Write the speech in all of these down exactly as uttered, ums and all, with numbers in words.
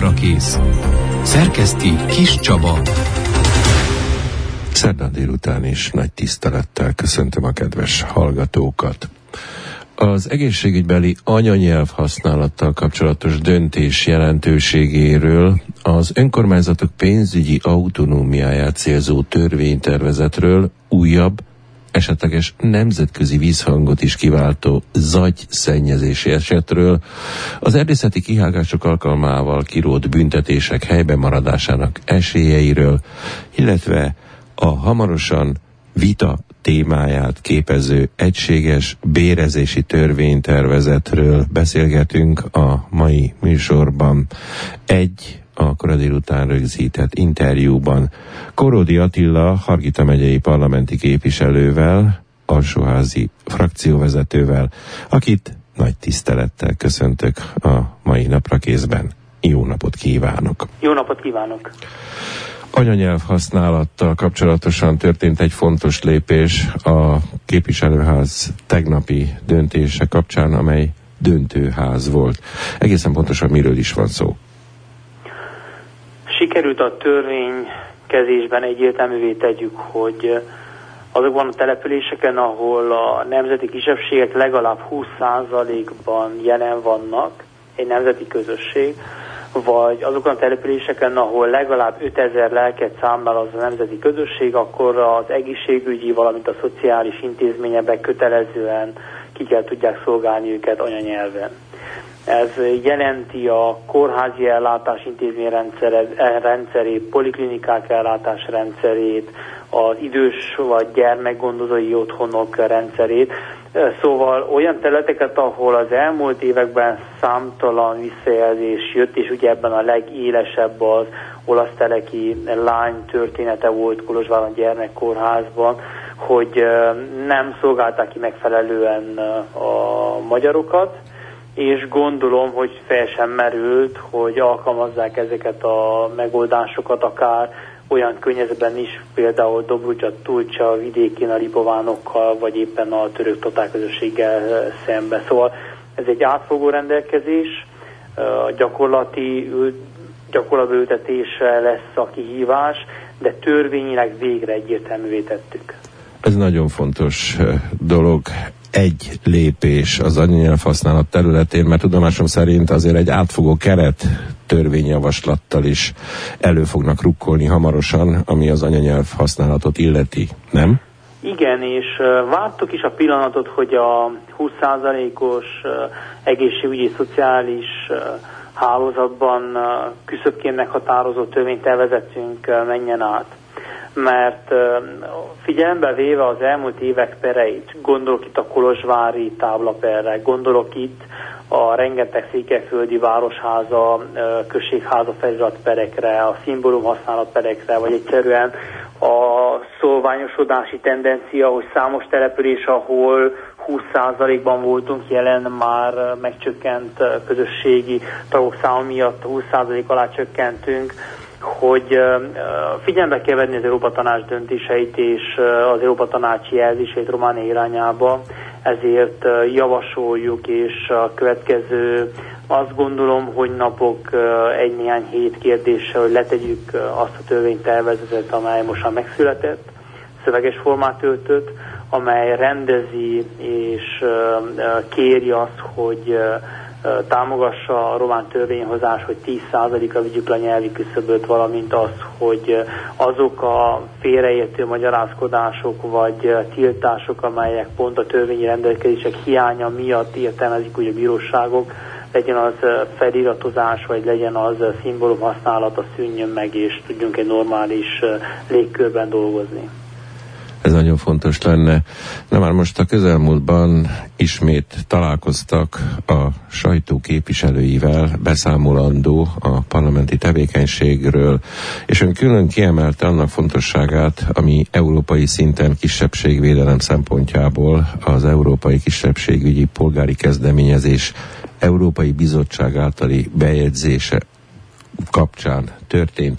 Naprakész. Szerkeszti Kis Csaba. Szerdán délután is nagy tisztelettel köszöntöm a kedves hallgatókat. Az egészségügybeli anyanyelv használattal kapcsolatos döntés jelentőségéről, az önkormányzatok pénzügyi autonómiáját célzó törvénytervezetről, újabb, esetleges nemzetközi vízhangot is kiváltó zagyszennyezési esetről, az erdészeti kihágások alkalmával kirótt büntetések helyben maradásának esélyeiről, illetve a hamarosan vita témáját képező egységes bérezési törvénytervezetről beszélgetünk a mai műsorban. Egy a kora délután rögzített interjúban Korodi Attila, Hargita megyei parlamenti képviselővel, alsóházi frakcióvezetővel, akit nagy tisztelettel köszöntök a mai Naprakészben. Jó napot kívánok! Jó napot kívánok! Anyanyelv használattal kapcsolatosan történt egy fontos lépés a képviselőház tegnapi döntése kapcsán, amely döntőház volt. Egészen pontosan miről is van szó? Sikerült a törvénykezésben egyértelművé tegyük, hogy azokban a településeken, ahol a nemzeti kisebbségek legalább húsz százalékban jelen vannak, egy nemzeti közösség, vagy azokon a településeken, ahol legalább ötezer lelket számlál az a nemzeti közösség, akkor az egészségügyi, valamint a szociális intézményekben kötelezően ki kell tudják szolgálni őket anyanyelven. Ez jelenti a kórházi ellátás intézményrendszerét, poliklinikák ellátás rendszerét, az idős vagy gyermekgondozói otthonok rendszerét. Szóval olyan területeket, ahol az elmúlt években számtalan visszajelzés jött, és ugye ebben a legélesebb az olaszteleki lány története volt Kolozsváron gyermekkórházban, hogy nem szolgálták ki megfelelően a magyarokat, és gondolom, hogy fel sem merült, hogy alkalmazzák ezeket a megoldásokat akár olyan környezetben is, például Dobrudzsa, Tulcsa vidékén a lipovánokkal, vagy éppen a török totál közösséggel szemben. Szóval ez egy átfogó rendelkezés, a gyakorlati gyakorlatba ültetésre lesz a kihívás, de törvényileg végre egyértelművé tettük. Ez nagyon fontos dolog. Egy lépés az anyanyelv használat területén, mert tudomásom szerint azért egy átfogó keret törvényjavaslattal is elő fognak rukkolni hamarosan, ami az anyanyelv használatot illeti, nem? Igen, és vártuk is a pillanatot, hogy a húsz százalékos egészségügyi szociális hálózatban küszöbként meghatározott törvénytervezetünk menjen át. Mert figyelembe véve az elmúlt évek pereit, gondolok itt a kolozsvári táblaperre, gondolok itt a rengeteg székelyföldi városháza, községháza feliratperekre, a szimbólum használatperekre, vagy egyszerűen a szólványosodási tendencia, hogy számos település, ahol húsz százalékban voltunk jelen, már megcsökkent közösségi tagok száma miatt húsz százalék alá csökkentünk, hogy figyelembe kell venni az Európa Tanács döntéseit és az Európa Tanács jelzéseit Románia irányába, ezért javasoljuk, és a következő, azt gondolom, hogy napok egy-néhány hét kérdéssel, hogy letegyük azt a törvénytervezetet, amely most már megszületett, szöveges formát öltött, amely rendezi és kéri azt, hogy támogassa a román törvényhozás, hogy tíz százalékra vigyük le a nyelvi küszöböt, valamint az, hogy azok a félreértő magyarázkodások vagy tiltások, amelyek pont a törvényi rendelkezések hiánya miatt értelmezik úgy a bíróságok, legyen az feliratozás, vagy legyen az szimbólum használata, szűnjön meg, és tudjunk egy normális légkörben dolgozni. Ez nagyon fontos lenne. De már most a közelmúltban ismét találkoztak a sajtó képviselőivel beszámolandó a parlamenti tevékenységről, és ön külön kiemelte annak fontosságát, ami európai szinten kisebbségvédelem szempontjából az Európai Kisebbségügyi Polgári Kezdeményezés Európai Bizottság általi bejegyzése kapcsán történt.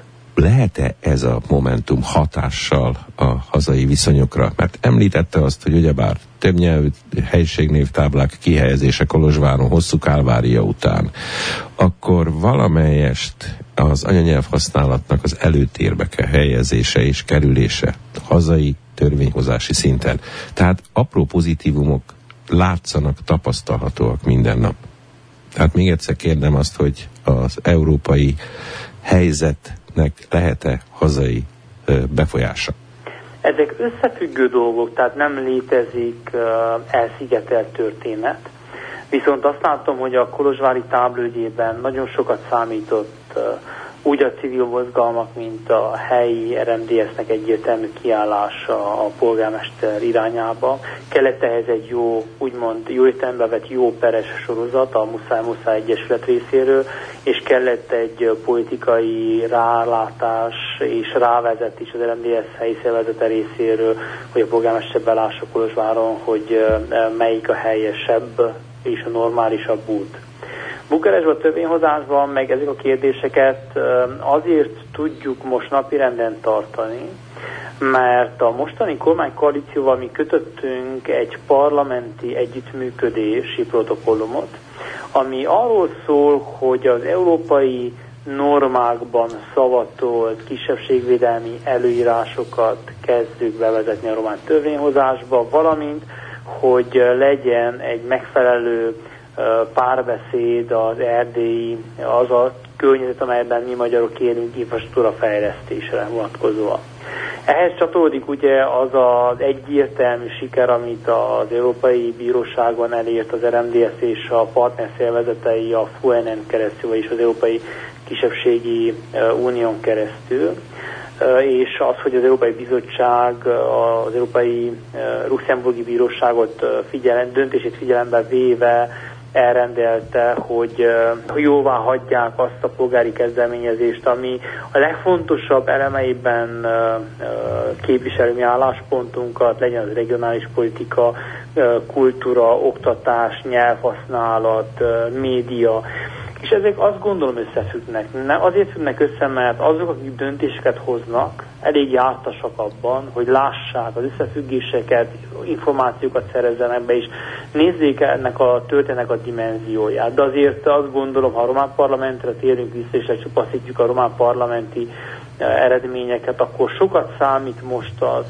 Lehet-e ez a momentum hatással a hazai viszonyokra? Mert említette azt, hogy ugyebár többnyelvű helyiségnévtáblák kihelyezése Kolozsváron hosszú Kálvária után, akkor valamelyest az anyanyelv használatnak az előtérbe helyezése és kerülése hazai törvényhozási szinten. Tehát apró pozitívumok látszanak, tapasztalhatóak minden nap. Tehát még egyszer kérdem azt, hogy az európai helyzetnek lehet-e hazai befolyása? Ezek összefüggő dolgok, tehát nem létezik uh, elszigetelt történet. Viszont azt látom, hogy a kolozsvári táblőgyében nagyon sokat számított uh, úgy a civil mozgalmak, mint a helyi er em dé es-nek egyértelmű kiállása a polgármester irányába. Kellett ehhez egy jó, úgymond jó értelembe vett jó peres sorozat a Muszáj Muszáj Egyesület részéről, és kellett egy politikai rálátás és rávezetés az er em dé es helyi szervezete részéről, hogy a polgármester belássa Kolozsváron, hogy melyik a helyesebb és a normálisabb út. Bukarestben a törvényhozásban meg ezek a kérdéseket azért tudjuk most napirenden tartani, mert a mostani kormánykoalícióval mi kötöttünk egy parlamenti együttműködési protokollumot, ami arról szól, hogy az európai normákban szavatolt kisebbségvédelmi előírásokat kezdjük bevezetni a román törvényhozásba, valamint, hogy legyen egy megfelelő párbeszéd az erdélyi, az a környezet, amelyben mi magyarok kérünk infrastruktúra fejlesztésre vonatkozóan. Ehhez csatolódik ugye az az egyértelmű siker, amit az Európai Bíróságon elért az er em dé es és a partnerszervezetei a ef u en en keresztül, vagyis az Európai Kisebbségi Unión keresztül, és az, hogy az Európai Bizottság az Európai Luxemburgi Bíróságot figyelem, döntését figyelembe véve elrendelte, hogy jóvá hagyják azt a polgári kezdeményezést, ami a legfontosabb elemeiben képviseli mi álláspontunkat, legyen az regionális politika, kultúra, oktatás, nyelvhasználat, média. És ezek azt gondolom összefüggnek. Azért függnek össze, mert azok, akik döntéseket hoznak, elég jártasak abban, hogy lássák az összefüggéseket, információkat szerezzenek be, és nézzék ennek a történetnek a dimenzióját. De azért azt gondolom, ha a román parlamentre térünk vissza, és lecsupaszítjuk a román parlamenti eredményeket, akkor sokat számít most az,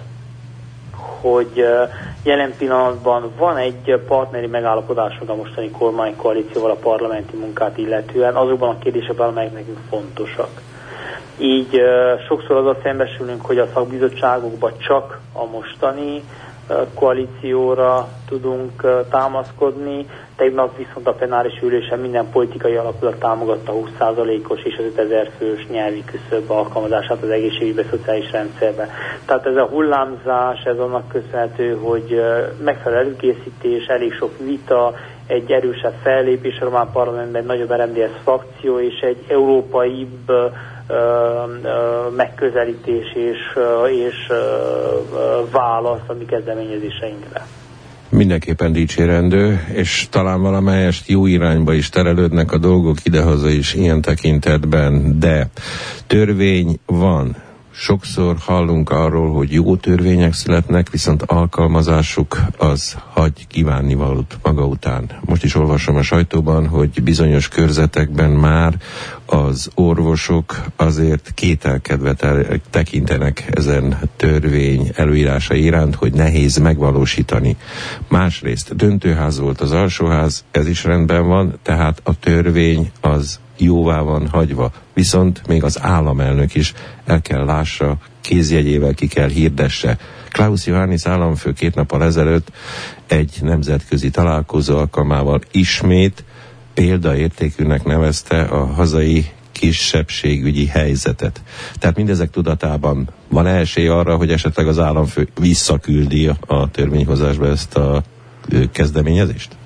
hogy jelen pillanatban van egy partneri megállapodásunk a mostani kormánykoalícióval a parlamenti munkát illetően, azokban a kérdésekben, amelyek nekünk fontosak. Így sokszor azzal szembesülünk, hogy a szakbizottságokban csak a mostani koalícióra tudunk támaszkodni. Tegnap viszont a plenáris ülésen minden politikai alakulat támogatta a húsz százalékos és az ötezer fős nyelvi küszöb alkalmazását az egészségügybe, szociális rendszerbe. Tehát ez a hullámzás, ez annak köszönhető, hogy megfelelő előkészítés, elég sok vita, egy erősebb fellépés a román parlamentben, egy nagyobb er em dé es frakció és egy európaibb ö, ö, megközelítés és, ö, és ö, ö, válasz a mi kezdeményezéseinkre. Mindenképpen dicsérendő, és talán valamelyest jó irányba is terelődnek a dolgok idehaza is ilyen tekintetben, de törvény van. Sokszor hallunk arról, hogy jó törvények születnek, viszont alkalmazásuk az hagy kívánnivalót maga után. Most is olvasom a sajtóban, hogy bizonyos körzetekben már az orvosok azért kételkedve tekintenek ezen törvény előírása iránt, hogy nehéz megvalósítani. Másrészt döntőház volt az alsóház, ez is rendben van, tehát a törvény az jóvá van hagyva. Viszont még az államelnök is el kell lássa, kézjegyével ki kell hirdesse. Klaus Iohannis államfő két nappal ezelőtt egy nemzetközi találkozó alkalmával ismét példaértékűnek nevezte a hazai kisebbségügyi helyzetet. Tehát mindezek tudatában van esély arra, hogy esetleg az államfő visszaküldi a törvényhozásba ezt a kezdeményezést?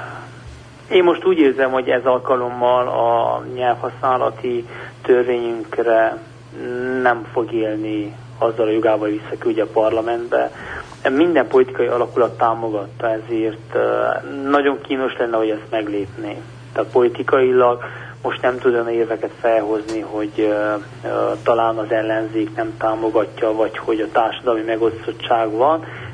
Én most úgy érzem, hogy ez alkalommal a nyelvhasználati törvényünkre nem fog élni azzal a jogával, hogy visszaküldje a parlamentbe. Minden politikai alakulat támogatta, ezért nagyon kínos lenne, hogy ezt meglépné. Tehát politikailag most nem tud olyan érveket felhozni, hogy uh, uh, talán az ellenzék nem támogatja, vagy hogy a társadalmi megosztottság van.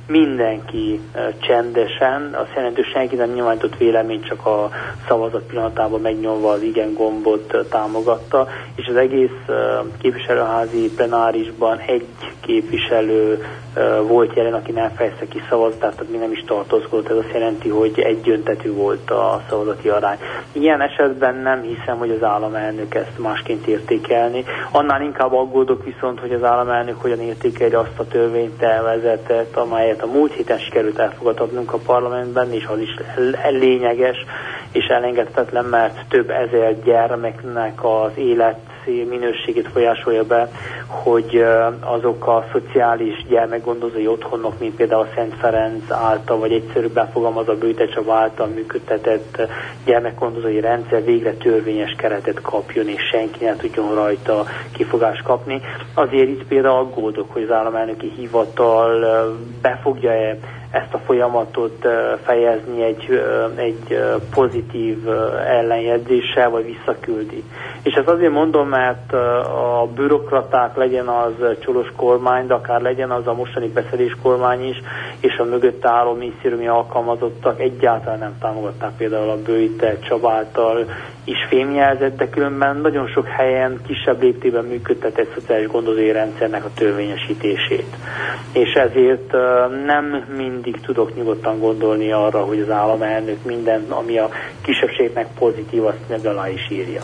mindenki csendesen, azt jelenti, hogy senki nem nyilvánított véleményt, csak a szavazat pillanatában megnyomva az igen gombot támogatta, és az egész képviselőházi plenárisban egy képviselő volt jelen, aki nem fejezte ki szavazatát, tehát még nem is tartózkodott. Ez azt jelenti, hogy egyöntetű volt a szavazati arány. Ilyen esetben nem hiszem, hogy az államelnök ezt másként értékelni. Annál inkább aggódok viszont, hogy az államelnök hogyan értékelje azt a törvénytervezetet, amelyet a múlt héten sikerült elfogadnunk a parlamentben, és az is lényeges és elengedhetetlen, mert több ezer gyermeknek az élet minőségét folyásolja be, hogy azok a szociális gyermekgondozói otthonok, mint például a Szent Ferenc által, vagy egyszerűbben fogalmazva Bőte Csaba által működtetett gyermekgondozói rendszer végre törvényes keretet kapjon, és senki ne tudjon rajta kifogást kapni. Azért itt például aggódok, hogy az államelnöki hivatal be fogja-e ezt a folyamatot fejezni egy, egy pozitív ellenjegyzéssel, vagy visszaküldi. És ezt azért mondom, mert a bürokraták, legyen az Csolos kormány, de akár legyen az a mostani beszedés kormány is, és a mögött álló minisztériumi alkalmazottak egyáltalán nem támogatták például a Bőte Csaba által is fémjelzett, de különben nagyon sok helyen kisebb léptében működtetett szociális gondozói rendszernek a törvényesítését. És ezért nem mindig tudok nyugodtan gondolni arra, hogy az államelnök minden, ami a kisebbségnek pozitív, azt meg alá is írja.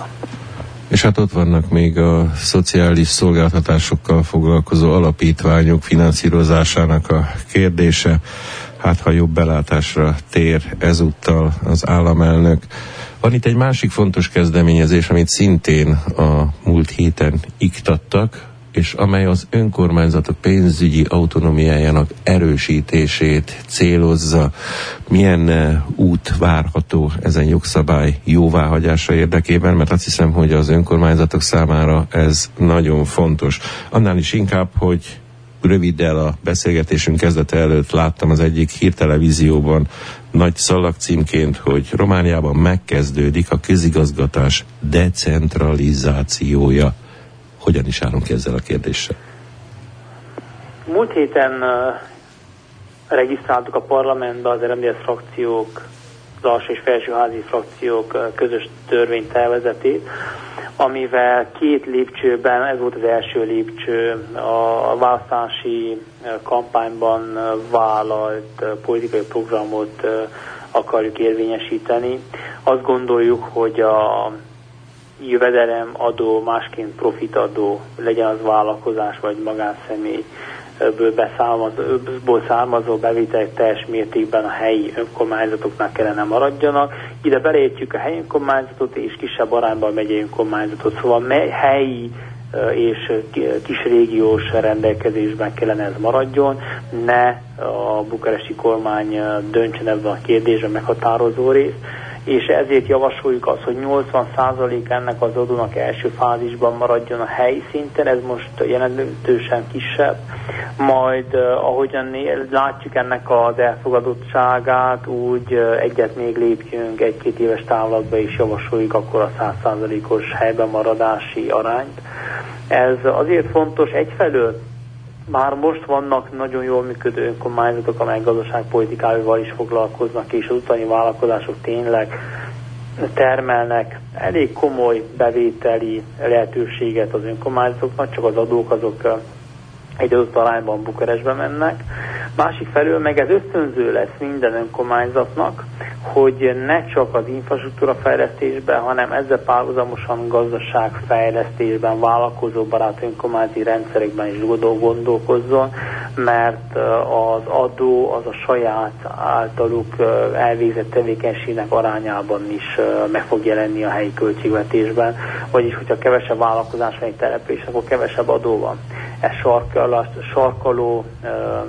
És hát ott vannak még a szociális szolgáltatásokkal foglalkozó alapítványok finanszírozásának a kérdése. Hát ha jobb belátásra tér ezúttal az államelnök. Van itt egy másik fontos kezdeményezés, amit szintén a múlt héten iktattak, és amely az önkormányzatok pénzügyi autonómiájának erősítését célozza. Milyen út várható ezen jogszabály jóváhagyása érdekében, mert azt hiszem, hogy az önkormányzatok számára ez nagyon fontos. Annál is inkább, hogy röviddel a beszélgetésünk kezdete előtt láttam az egyik hírtelevízióban nagy szalagcímként, hogy Romániában megkezdődik a közigazgatás decentralizációja. Hogyan is állunk ezzel a kérdéssel? Múlt héten uh, regisztráltuk a parlamentbe az er em dé es frakciók, az alsó és felsőházi frakciók uh, közös törvénytervezetét, amivel két lépcsőben, ez volt az első lépcső, a választási uh, kampányban uh, vállalt uh, politikai programot uh, akarjuk érvényesíteni. Azt gondoljuk, hogy a jövedelem adó, másként profitadó, legyen az vállalkozás vagy magánszemelyből beszámazó, származó bevételek teljes mértékben a helyi önkormányzatoknak kellene maradjanak. Ide beleértjük a helyi önkormányzatot és kisebb arányban a megyei önkormányzatot, szóval helyi és kis régiós rendelkezésben kellene ez maradjon, ne a bukaresti kormány döntsön ebben a kérdésben meghatározó részt, és ezért javasoljuk azt, hogy nyolcvan százalék ennek az adónak első fázisban maradjon a helyi szinten, ez most jelentősen kisebb, majd ahogyan látjuk ennek az elfogadottságát, úgy egyet még lépjünk egy-két éves távlatba, és javasoljuk akkor a száz százalékos helyben maradási arányt. Ez azért fontos, egyfelől már most vannak nagyon jól működő önkormányzatok, amelyek gazdaságpolitikával is foglalkoznak, és az utáni vállalkozások tényleg termelnek elég komoly bevételi lehetőséget az önkormányzatoknak, csak az adók azok egy adott arányban Bukarestbe mennek. Másik felől meg ez ösztönző lesz minden önkormányzatnak, hogy ne csak az infrastruktúra fejlesztésben, hanem ezzel párhuzamosan gazdaságfejlesztésben, vállalkozóbarát önkormányzati rendszerekben is gondolkozzon, mert az adó az a saját általuk elvégzett tevékenységnek arányában is meg fog jelenni a helyi költségvetésben, vagyis hogyha kevesebb vállalkozás van egy település, akkor kevesebb adó van. Ez sarkaló, sarkaló ö,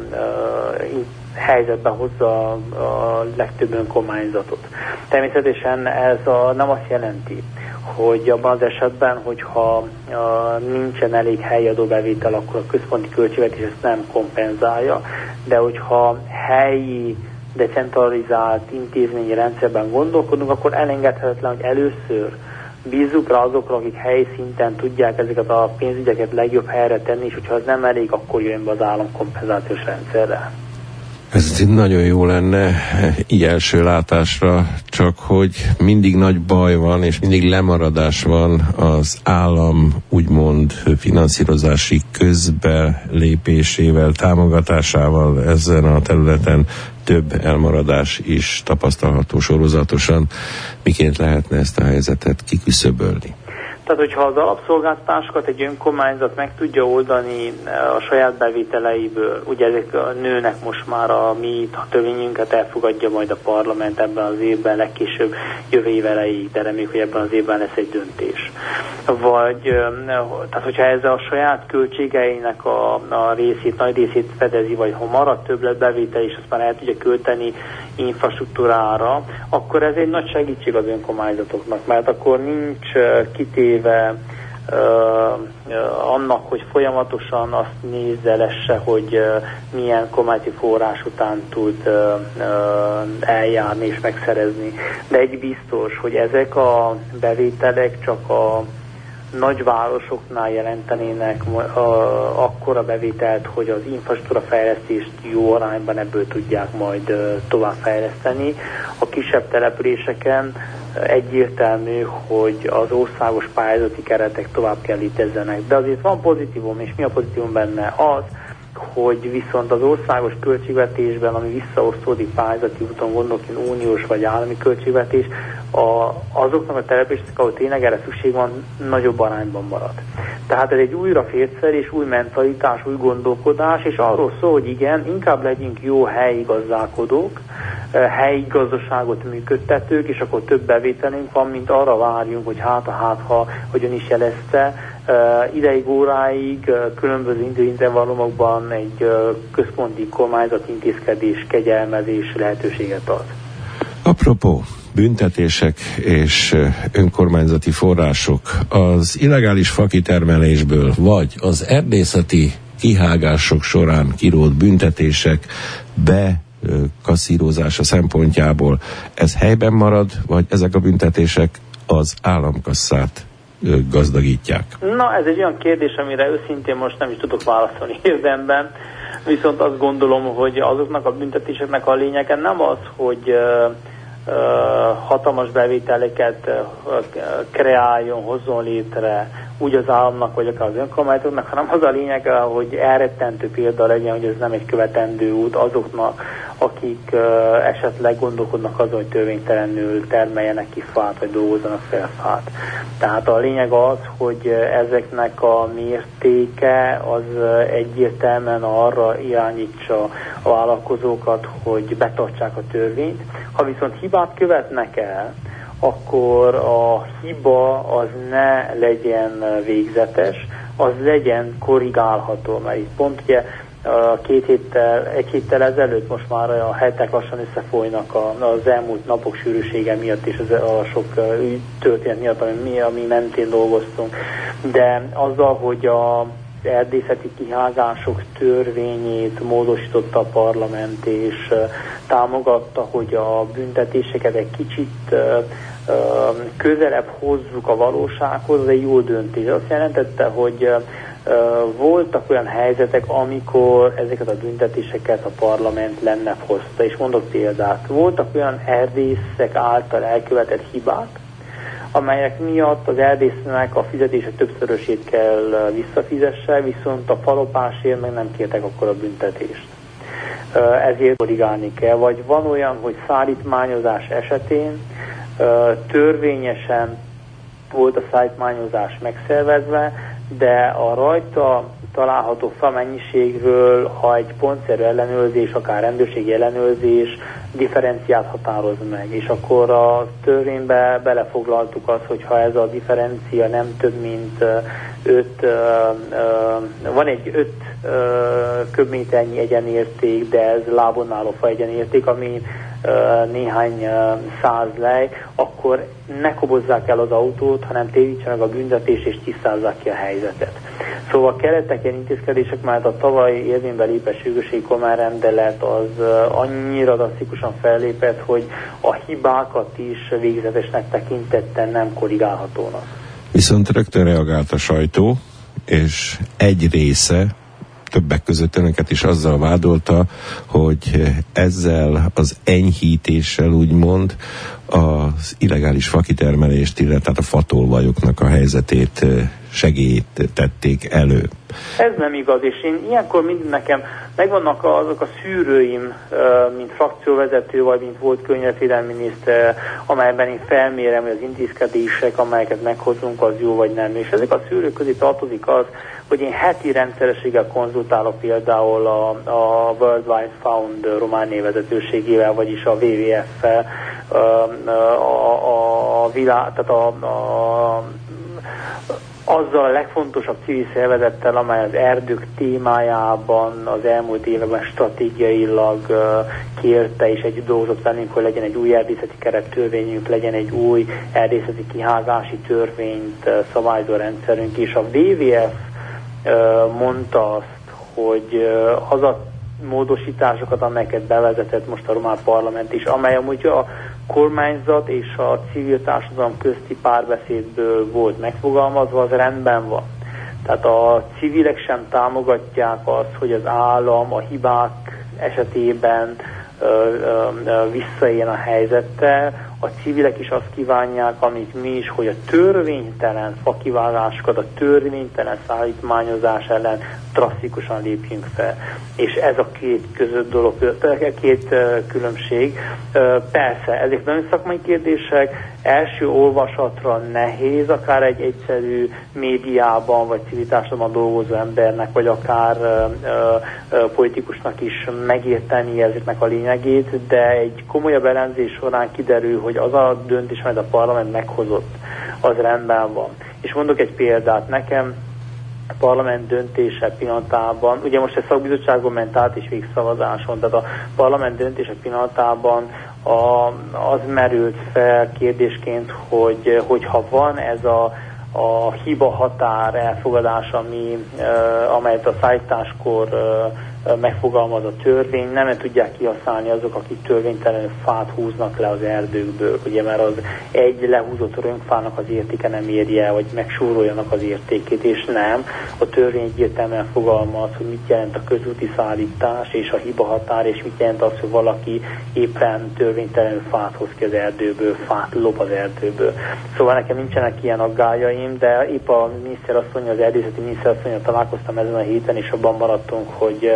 ö, helyzetbe hozza a legtöbb önkormányzatot. Természetesen ez a, nem azt jelenti, hogy abban az esetben, hogyha a, nincsen elég helyi adóbevétel, akkor a központi költségvetés ezt nem kompenzálja, de hogyha helyi decentralizált intézményi rendszerben gondolkodunk, akkor elengedhetetlen, hogy először bízzuk rá azokra, akik helyi szinten tudják ezeket a pénzügyeket legjobb helyre tenni, és hogyha az nem elég, akkor jön be az állam kompenzációs rendszerre. Ez nagyon jó lenne így első látásra, csak hogy mindig nagy baj van, és mindig lemaradás van az állam úgymond finanszírozási közbelépésével, támogatásával ezen a területen több elmaradás is tapasztalható sorozatosan. Miként lehetne ezt a helyzetet kiküszöbölni? Tehát, hogyha az alapszolgáltatásokat egy önkormányzat meg tudja oldani a saját bevételeiből, ugye ezek nőnek most már a mi a törvényünket elfogadja majd a parlament ebben az évben, legkésőbb jövő év elejéig, de reméljük, hogy ebben az évben lesz egy döntés. Vagy, tehát hogyha ez a saját költségeinek a, a részét, nagy részét fedezi, vagy ha marad többlet bevétel, és azt már el tudja költeni infrastruktúrára, akkor ez egy nagy segítség az önkormányzatoknak, mert akkor nincs kitéve uh, uh, annak, hogy folyamatosan azt nézze lesse, hogy uh, milyen kormányzati forrás után tud uh, uh, eljárni és megszerezni. De egy biztos, hogy ezek a bevételek csak a nagyvárosoknál jelentenének uh, akkora bevételt, hogy az infrastruktúra fejlesztést jó arányban ebből tudják majd uh, továbbfejleszteni. A kisebb településeken uh, egyértelmű, hogy az országos pályázati keretek tovább kell létezzenek. De azért van pozitívum, és mi a pozitívum benne? Az, hogy viszont az országos költségvetésben, ami visszaosztódik pályázati úton, gondolok én uniós vagy állami költségvetés, a, azoknak a települések, ahol tényleg erre szükség van, nagyobb arányban marad. Tehát ez egy újra férszerés, új mentalitás, új gondolkodás, és arról szól, hogy igen, inkább legyünk jó helyi gazdálkodók, helyi gazdaságot működtetők, és akkor több bevételünk van, mint arra várjunk, hogy hát a hát, ha, hogy ön is jelezte, Uh, ideig, óráig, uh, különböző időintervallumokban egy uh, központi kormányzat intézkedés, kegyelmezés lehetőséget ad. Apropó büntetések és uh, önkormányzati források, az illegális fakitermelésből vagy az erdészeti kihágások során kirótt büntetések be uh, kasszírozása szempontjából ez helyben marad, vagy ezek a büntetések az államkasszát gazdagítják? Na, ez egy olyan kérdés, amire őszintén most nem is tudok válaszolni érdemben, viszont azt gondolom, hogy azoknak a büntetéseknek a lényege nem az, hogy uh, uh, hatalmas bevételeket uh, kreáljon, hozzon létre úgy az államnak, vagy akár az önkormányzatoknak, hanem az a lényege, hogy elrettentő példa legyen, hogy ez nem egy követendő út azoknak, akik uh, esetleg gondolkodnak azon, hogy törvénytelenül termeljenek ki fát, vagy dolgozzanak fel fát. Tehát a lényeg az, hogy ezeknek a mértéke az egyértelműen arra irányítsa a vállalkozókat, hogy betartsák a törvényt. Ha viszont hibát követnek el, akkor a hiba az ne legyen végzetes, az legyen korrigálható, mert itt pont ugye két héttel, egy héttel ezelőtt most már a hetek lassan összefolynak az elmúlt napok sűrűsége miatt és az, a sok történet miatt, ami, ami mentén dolgoztunk. De azzal, hogy a erdészeti kihágások törvényét módosította a parlament, és támogatta, hogy a büntetéseket egy kicsit közelebb hozzuk a valósághoz, az egy jó döntés. Azt jelentette, hogy voltak olyan helyzetek, amikor ezeket a büntetéseket a parlament lenne hozta, és mondok példát. Voltak olyan erdészek által elkövetett hibák, amelyek miatt az erdésznek a fizetése többszörösét kell visszafizesse, viszont a falopásért meg nem kértek akkor a büntetést. Ezért korrigálni kell. Vagy van olyan, hogy szállítmányozás esetén törvényesen volt a szállítmányozás megszervezve, de a rajta található fa mennyiségről, ha egy pontszerű ellenőrzés, akár rendőrségi ellenőrzés differenciát határoz meg, és akkor a törvénybe belefoglaltuk azt, hogy ha ez a differencia nem több, mint öt, van egy öt köbméternyi egyenérték, de ez lábon álló fa egyenérték, ami néhány száz lej, akkor ne kobozzák el az autót, hanem térítsenek a büntetést és tisztázzák ki a helyzetet. Szóval kellettek ilyen intézkedések, mert a tavaly érvénybe lépett sürgősségi kormányrendelet az annyira drasztikusan fellépett, hogy a hibákat is végzetesnek tekintetten nem korrigálhatónak. Viszont rögtön reagált a sajtó, és egy része többek között önöket is azzal vádolta, hogy ezzel az enyhítéssel úgymond az illegális fakitermelést, illetve tehát a fatolvajoknak a helyzetét, segélyt tették elő. Ez nem igaz, és én ilyenkor mindig nekem megvannak azok a szűrőim, mint frakcióvezető, vagy mint volt környezetvédelmi miniszter, amelyben én felmérem, hogy az intézkedések, amelyeket meghozunk, az jó vagy nem. És ezek a szűrők közé tartozik az, hogy én heti rendszerességgel konzultálok például a, a World Wide Fund Románia vezetőségével, vagyis a dupla vé dupla ef-fel, a, a, a világ, tehát a, a azzal a legfontosabb civil szervezettel, amely az erdők témájában az elmúlt években stratégiailag uh, kérte és együtt dolgozott velünk, hogy legyen egy új erdészeti kerettörvényünk, legyen egy új erdészeti kihágási törvényt uh, szabályozó rendszerünk, és a dupla vé dupla ef uh, mondta azt, hogy uh, az a módosításokat, amelyeket bevezetett most a román parlament is, amely amúgy a kormányzat és a civil társadalom közti párbeszédből volt megfogalmazva, az rendben van. Tehát a civilek sem támogatják azt, hogy az állam a hibák esetében ö, ö, ö, visszaéljen a helyzettel. A civilek is azt kívánják, amit mi is, hogy a törvénytelen fakivágásokat, a törvénytelen szállítmányozás ellen drasztikusan lépjünk fel. És ez a két között dolog, két uh, különbség. Uh, persze, ezek nagyon szakmai kérdések, első olvasatra nehéz, akár egy egyszerű médiában, vagy civil társadalomban dolgozó embernek, vagy akár uh, uh, politikusnak is megérteni ezeknek a lényegét, de egy komolyabb elemzés során kiderül, hogy az a döntés, amit a parlament meghozott, az rendben van. És mondok egy példát, nekem a parlament döntése pillanatában, ugye most egy szakbizottságon ment át és végszavazáson, tehát a parlament döntése pillanatában a, az merült fel kérdésként, hogy hogyha van ez a, a hiba határ elfogadás, ami, uh, amelyet a szállításkor uh, megfogalmaz a törvény, nem tudják kihasználni azok, akik törvénytelenül fát húznak le az erdőkből, ugye, mert az egy lehúzott rönkfának az értéke nem érje el, vagy megsúroljanak az értékét, és nem. A törvény egyértelműen fogalmaz, hogy mit jelent a közúti szállítás és a hiba határ, és mit jelent az, hogy valaki éppen törvénytelenül fát hoz ki az erdőből, fát lop az erdőből. Szóval nekem nincsenek ilyen aggájaim, de épp a miniszterasszony, az erdészeti miniszterasszonnyal találkoztam ezen a héten, és abban maradtunk, hogy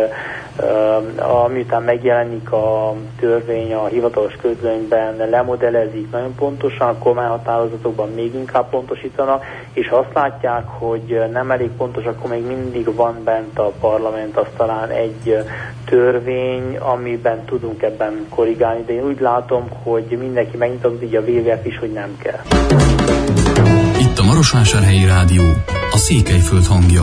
Uh, miután megjelenik a törvény a hivatalos közlönyben, lemodelezik nagyon pontosan, a kormányhatározatokban még inkább pontosítanak, és ha azt látják, hogy nem elég pontos, akkor még mindig van bent a parlament asztalán egy törvény, amiben tudunk ebben korrigálni, de én úgy látom, hogy mindenki megnyitott, így a dupla vé dupla ef is, hogy nem kell. Itt a Marosvásárhelyi Rádió, a Székelyföld hangja.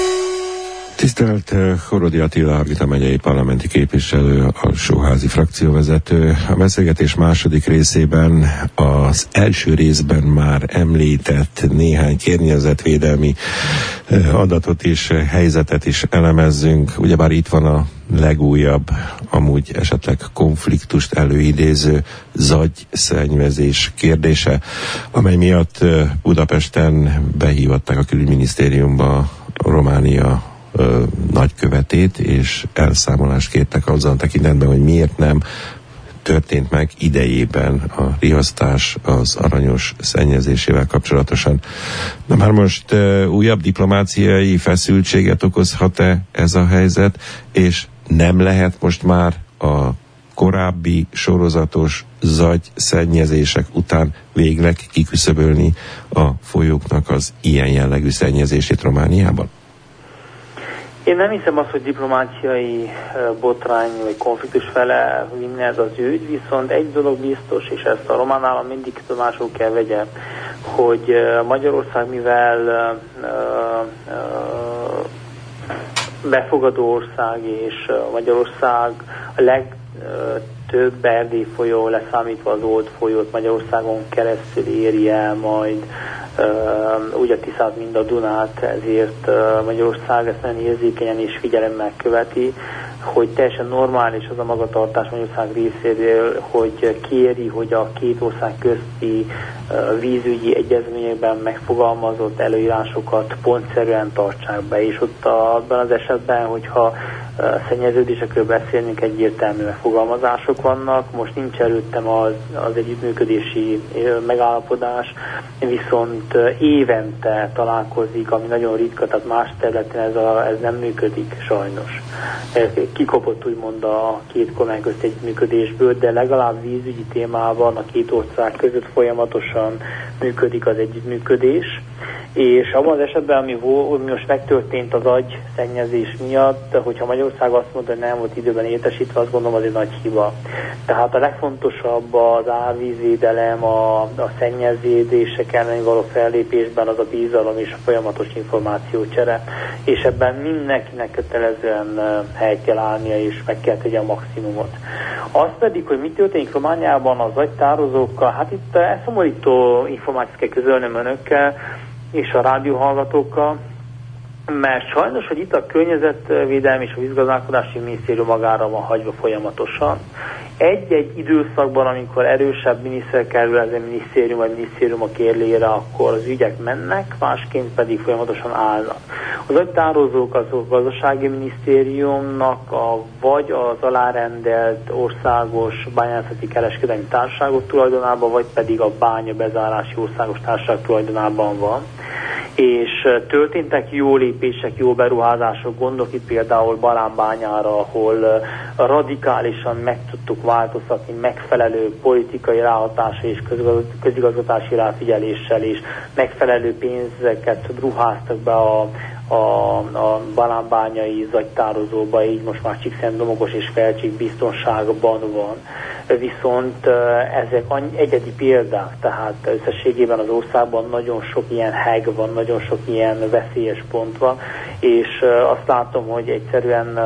Tisztelt Horodi Attila, Hargita megyei parlamenti képviselő, alsóházi frakcióvezető. A beszélgetés második részében az első részben már említett néhány környezetvédelmi adatot és helyzetet is elemezzünk. Ugyebár itt van a legújabb, amúgy esetleg konfliktust előidéző zagyszennyezés kérdése, amely miatt Budapesten behívották a külügyminisztériumba a Románia Ö, nagykövetét, és elszámolást kértek azzal tekintetben, hogy miért nem történt meg idejében a riasztás az aranyos szennyezésével kapcsolatosan. Na már most ö, újabb diplomáciai feszültséget okozhat-e ez a helyzet, és nem lehet most már a korábbi sorozatos zagyszennyezések után végleg kiküszöbölni a folyóknak az ilyen jellegű szennyezését Romániában? Én nem hiszem azt, hogy diplomáciai botrány vagy konfliktus fele vinne ez az ügy, viszont egy dolog biztos, és ezt a román állam mindig tudomásul kell vegye, hogy Magyarország, mivel befogadó ország, és Magyarország a legtöbb erdély folyó, leszámítva az Old folyót Magyarországon keresztül éri el majd Uh, úgy a Tiszát, mint a Dunát, ezért uh, Magyarország ezt nagyon érzékenyen és figyelemmel követi, hogy teljesen normális az a magatartás Magyarország részéről, hogy kéri, hogy a két ország közti vízügyi egyezményekben megfogalmazott előírásokat pontszerűen tartsák be, és ott abban az esetben, hogyha szennyeződésekről beszélünk, egyértelmű megfogalmazások vannak. Most nincs előttem az, az együttműködési megállapodás, viszont évente találkozik, ami nagyon ritka, tehát más területen ez, a, ez nem működik sajnos. Kikopott úgymond a két kormány közt együttműködésből, de legalább vízügyi témában a két ország között folyamatosan működik az együttműködés, és abban az esetben, ami most megtörtént az agyszennyezés miatt, hogyha Magyarország azt mondta, hogy nem volt időben értesítve, azt gondolom, az egy nagy hiba. Tehát a legfontosabb az árvízvédelem, a, a szennyeződések elleni való fellépésben az a bizalom és a folyamatos információcsere, és ebben mindenkinek kötelezően helyt kell állnia, és meg kell tegye a maximumot. Az pedig, hogy mi történik Romániában az agytározókkal, hát itt elszomorító információt kell közölnöm önökkel, és a rádióhallgatókkal, mert sajnos, hogy itt a Környezetvédelmi és a Vízgazdálkodási Minisztérium magára van hagyva folyamatosan. Egy-egy időszakban, amikor erősebb miniszter kerül ez a minisztérium vagy minisztériumok élére, akkor az ügyek mennek, másként pedig folyamatosan állnak. Az agytározók az a gazdasági minisztériumnak a, vagy az alárendelt országos bányászati kereskedelmi társaságok tulajdonában, vagy pedig a bánya bezárási országos társaság tulajdonában van. És történtek jó lépések, jó beruházások, gondolok itt például Balánbányára, ahol radikálisan meg tudtuk változtatni megfelelő politikai ráhatása és közigazgatási ráfigyeléssel, és megfelelő pénzeket ruháztak be a a, a balánbányai zagytározóba, így most már Csíkszentdomokos és Felcsík biztonságban van. Viszont ezek egyedi példák, tehát összességében az országban nagyon sok ilyen heg van, nagyon sok ilyen veszélyes pont van, és azt látom, hogy egyszerűen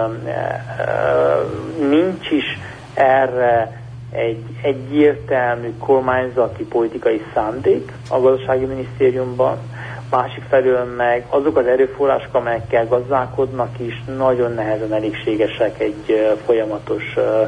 nincs is erre egy egyértelmű kormányzati politikai szándék a gazdasági minisztériumban, másik felől meg azok az erőforrások, amelyekkel gazdálkodnak is nagyon nehezen elégségesek egy folyamatos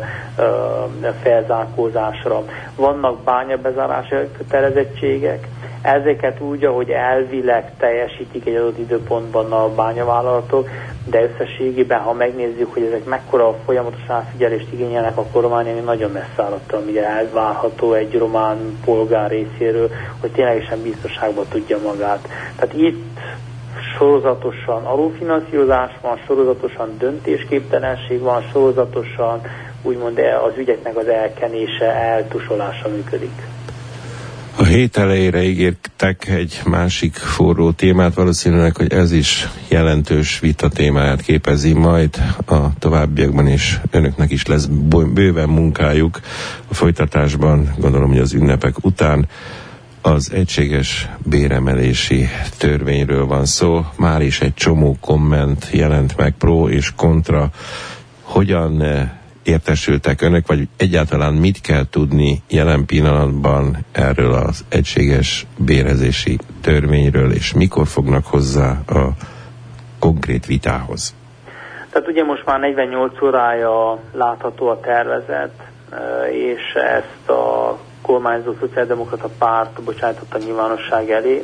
felzárkózásra. Vannak bányabezárási kötelezettségek, ezeket úgy, ahogy elvileg teljesítik egy adott időpontban a bányavállalatok, de összességében, ha megnézzük, hogy ezek mekkora folyamatos átfigyelést igényelnek, akkor Románia nagyon messze áll attól, amire elvárható egy román polgár részéről, hogy ténylegesen biztonságban tudja magát. Tehát itt sorozatosan alulfinanszírozás van, sorozatosan döntésképtelenség van, sorozatosan úgymond az ügyeknek az elkenése, eltusolása működik. A hét elejére ígértek egy másik forró témát, valószínűleg, hogy ez is jelentős vita témáját képezi majd a továbbiakban, és önöknek is lesz bőven munkájuk a folytatásban, gondolom, hogy az ünnepek után. Az egységes béremelési törvényről van szó, már is egy csomó komment jelent meg pro és kontra. Hogyan értesültek önök, vagy egyáltalán mit kell tudni jelen pillanatban erről az egységes bérezési törvényről, és mikor fognak hozzá a konkrét vitához? Tehát ugye most már negyvennyolc órája látható a tervezet, és ezt a kormányzó szociáldemokrata párt bocsájtotta nyilvánosság elé.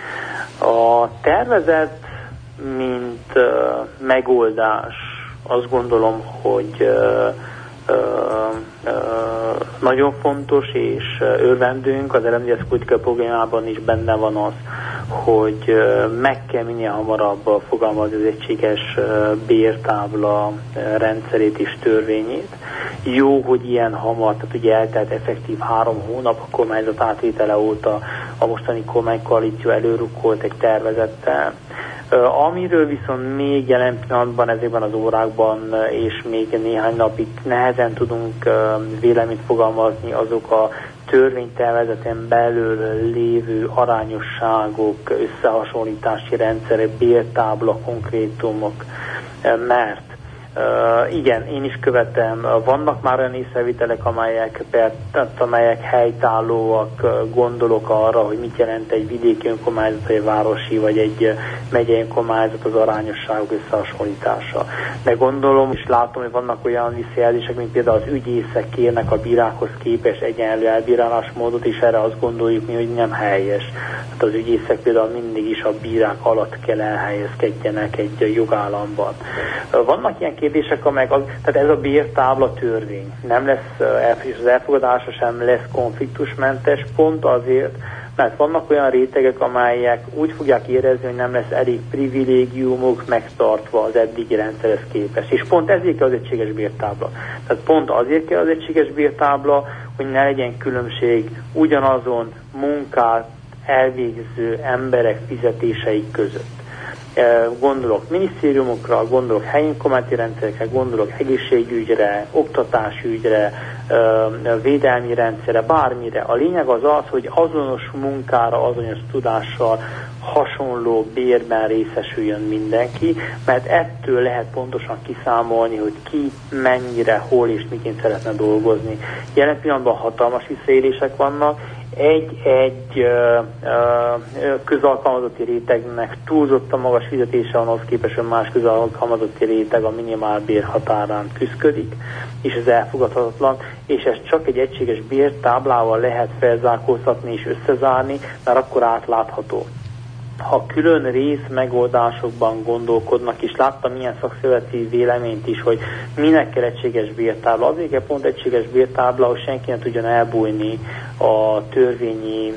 A tervezet, mint megoldás, azt gondolom, hogy Ö, ö, nagyon fontos, és örvendünk, az er em dé es politikai programjában is benne van az, hogy meg kell minél hamarabb fogalmazni az egységes bértábla rendszerét és törvényét. Jó, hogy ilyen hamar, tehát ugye eltelt effektív három hónap a kormányzat átvétele óta, a mostani kormánykoalíció előrukkolt egy tervezettel. Amiről viszont még jelen pillanatban, ezekben az órákban és még néhány napig nehezen tudunk véleményt fogalmazni, azok a törvénytervezeten belül lévő arányosságok, összehasonlítási rendszerek, bértábla, konkrétumok, mert Uh, igen, én is követem. Vannak már olyan észrevételek, amelyek, tehát, amelyek helytállóak, gondolok arra, hogy mit jelent egy vidéki önkormányzat, vagy egy városi, vagy egy megyei önkormányzat az arányosságok összehasonlítása. De gondolom, és látom, hogy vannak olyan visszajelzések, mint például az ügyészek kérnek a bírákhoz képest egyenlő elbírálásmódot, és erre azt gondoljuk mi, hogy nem helyes. Hát az ügyészek például mindig is a bírák alatt kell elhelyezkedjenek egy jogállamban. Vannak ilyen kérdések, amelyek, az, tehát ez a bértábla törvény nem lesz, az elfogadása sem lesz konfliktusmentes, pont azért, mert vannak olyan rétegek, amelyek úgy fogják érezni, hogy nem lesz elég privilégiumok megtartva az eddigi rendszerhez képest. És pont ezért kell az egységes bértábla. Tehát pont azért kell az egységes bértábla, hogy ne legyen különbség ugyanazon munkát elvégző emberek fizetései között. Gondolok minisztériumokra, gondolok helyi önkormányzati rendszerekre, gondolok egészségügyre, oktatásügyre, védelmi rendszerre, bármire. A lényeg az az, hogy azonos munkára, azonos tudással hasonló bérben részesüljön mindenki, mert ettől lehet pontosan kiszámolni, hogy ki mennyire, hol és miként szeretne dolgozni. Jelen pillanatban hatalmas visszaélések vannak, egy-egy uh, uh, közalkalmazotti rétegnek túlzottan magas fizetése van, az képest, hogy más közalkalmazotti réteg a minimálbér határán küszködik, és ez elfogadhatatlan, és ezt csak egy egységes bértáblával lehet felzárkóztatni és összezárni, mert akkor átlátható. Ha külön rész megoldásokban gondolkodnak, és láttam ilyen szakszervezeti véleményt is, hogy minek kell egységes bértábla. Azért kell pont egységes bértábla, hogy senki nem tudjon elbújni a törvényi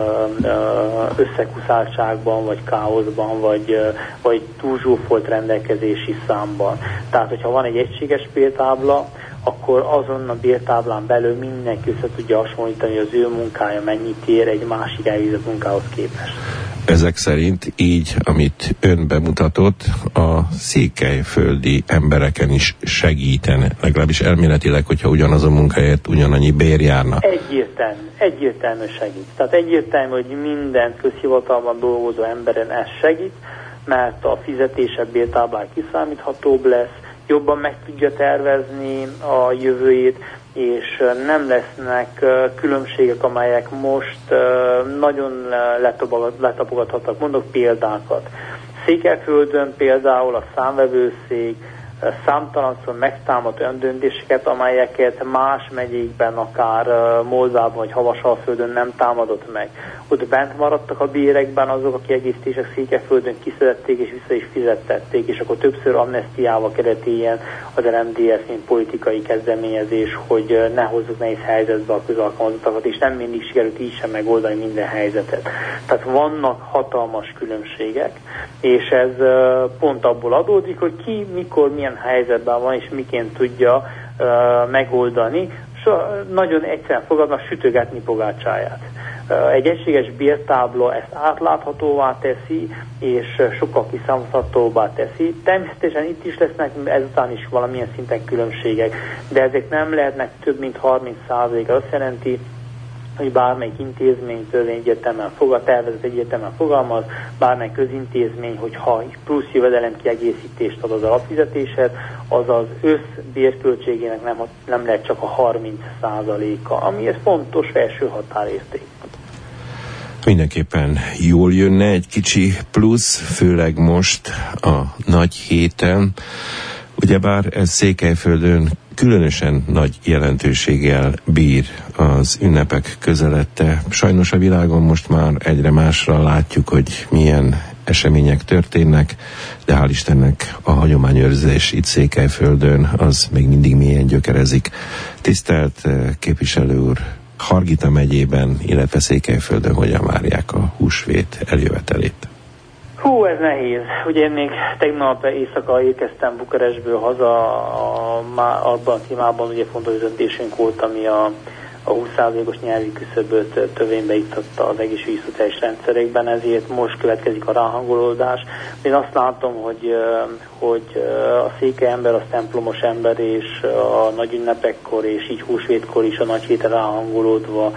összekuszáltságban, vagy káoszban, vagy, vagy túlzsúfolt rendelkezési számban. Tehát, hogyha van egy egységes bértábla, akkor azon a bértáblán belül mindenki össze tudja hasonlítani, hogy az ő munkája mennyit ér egy másik elvégzett munkához képest. Ezek szerint így, amit ön bemutatott, a székelyföldi embereken is segítene, legalábbis elméletileg, hogyha ugyanazon munkáért ugyanannyi bér járna. Egyértelmű, egyértelmű segít. Tehát egyértelmű, hogy minden közhivatalban dolgozó emberen ez segít, mert a fizetése bértáblán kiszámíthatóbb lesz, jobban meg tudja tervezni a jövőjét, és nem lesznek különbségek, amelyek most nagyon letapogathatnak. Mondok példákat. Székelyföldön például a számvevőszék számtalanszor megtámad olyan döntéseket, amelyeket más megyékben, akár Moldvában vagy Havasalföldön nem támadott meg. Ott bent maradtak a bérekben azok a kiegészítések, Székelyföldön kiszedették és vissza is fizettették, és akkor többször amnesztiával kellett ilyen az er em dé es, mint politikai kezdeményezés, hogy ne hozzuk nehéz helyzetbe a közalkalmazottakat, és nem mindig sikerült így sem megoldani minden helyzetet. Tehát vannak hatalmas különbségek, és ez pont abból adódik, hogy ki, mikor, milyen helyzetben van, és miként tudja uh, megoldani. So, nagyon egyszerűen fogadva sütögetni pogácsáját. Uh, egy egységes bértábla ezt átláthatóvá teszi, és sokkal kiszámíthatóbbá teszi. Természetesen itt is lesznek ezután is valamilyen szinten különbségek, de ezek nem lehetnek több mint harminc százalék. Azt jelenti, hogy bármelyik intézmény törvény egyértelműen fogad, tervezet egyértelműen fogalmaz, bármely közintézmény, hogyha plusz jövedelem kiegészítést ad az alapfizetéshez, az az összbérköltségének nem, nem lehet csak a harminc százaléka, ami ez fontos felső határérték. Mindenképpen jól jönne egy kicsi plusz, főleg most a nagy héten. Ugyebár ez Székelyföldön különösen nagy jelentőséggel bír az ünnepek közelette. Sajnos a világon most már egyre másra látjuk, hogy milyen események történnek, de hál' Istennek a hagyományőrzés itt Székelyföldön az még mindig mélyen gyökerezik. Tisztelt képviselő úr, Hargita megyében, illetve Székelyföldön hogyan várják a húsvét eljövetelét? Hú, ez nehéz. Ugye én még tegnap éjszaka érkeztem Bukarestből haza, a, a, abban a témában ugye fontos döntésünk volt, ami a, a húsz százalékos nyelvi küszöböt törvénybe iktatta az egészségügyi szociális rendszerekben, ezért most következik a ráhangolódás. Én azt látom, hogy, hogy a székely ember, az templomos ember, és a nagy ünnepekkor, és így húsvétkor is a nagy héten ráhangolódva,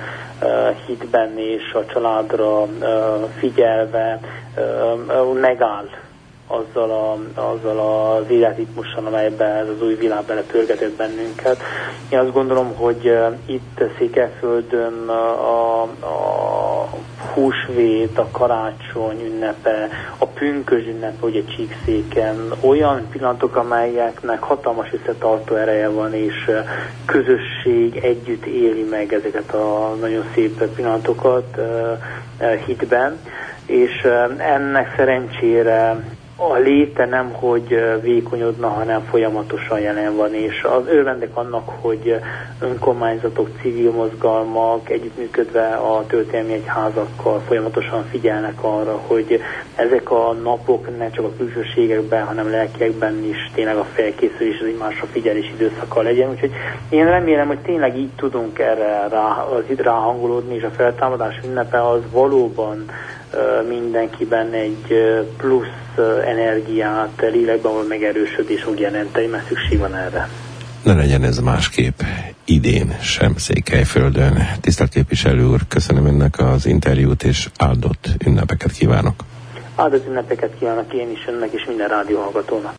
hitben és a családra figyelve megáll azzal, a, azzal az életritmussal, amelyben ez az új világ belepörgetett bennünket. Én azt gondolom, hogy uh, itt Székelyföldön a, a húsvét, a karácsony ünnepe, a pünkösd ünnepe, ugye Csíkszéken, olyan pillanatok, amelyeknek hatalmas összetartó ereje van, és uh, közösség együtt éli meg ezeket a nagyon szép pillanatokat uh, uh, hitben, és uh, ennek szerencsére a léte nem, hogy vékonyodna, hanem folyamatosan jelen van, és az örvendek annak, hogy önkormányzatok, civil mozgalmak együttműködve a történelmi egyházakkal folyamatosan figyelnek arra, hogy ezek a napok ne csak a külsőségekben, hanem lelkiekben is tényleg a felkészülés, az egymásra figyelés időszaka legyen. Úgyhogy én remélem, hogy tényleg így tudunk erre rá, az itt ráhangolódni, és a feltámadás ünnepe az valóban mindenkiben egy plusz energiát, lélekben való megerősödés fog jelenteni, mert szükség van erre. Ne legyen ez másképp idén sem Székelyföldön. Tisztelt képviselő úr, köszönöm önnek az interjút, és áldott ünnepeket kívánok. Áldott ünnepeket kívánok én is önnek és minden rádióhallgatónak.